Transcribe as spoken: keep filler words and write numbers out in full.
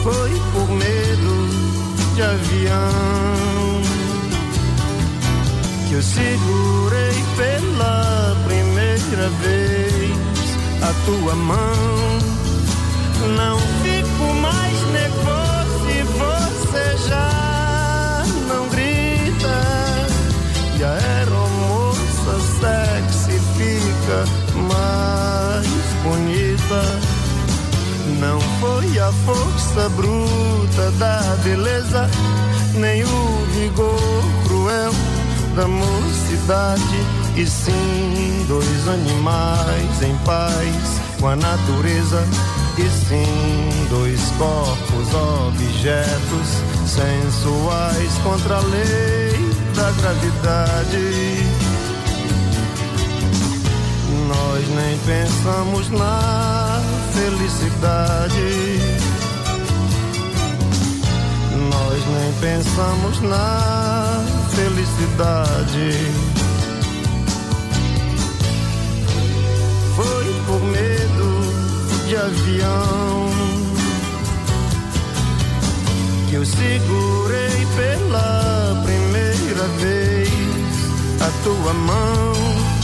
Foi por medo de avião que eu segurei pela primeira vez a tua mão. Não fico mais nervoso e você já não grita. E a aeromoça sexy fica mais bonita. Não foi a força bruta da beleza, nem o vigor cruel da mocidade, e sim dois animais em paz com a natureza, e sim dois corpos, objetos sensuais contra a lei da gravidade. Nós nem pensamos na felicidade, nós nem pensamos na felicidade. Foi por medo de avião que eu segurei pela primeira vez a tua mão.